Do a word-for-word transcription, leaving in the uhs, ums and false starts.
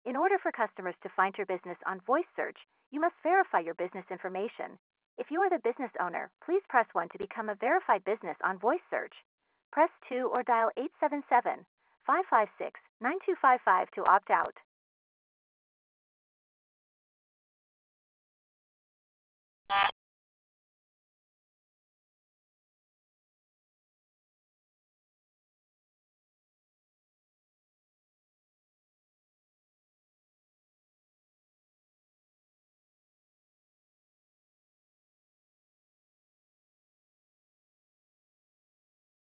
In order for customers to find your business on voice search, you must verify your business information. If you are the business owner, please press one to become a verified business on voice search. Press two or dial eight seven seven, five five six, nine two five five to opt out.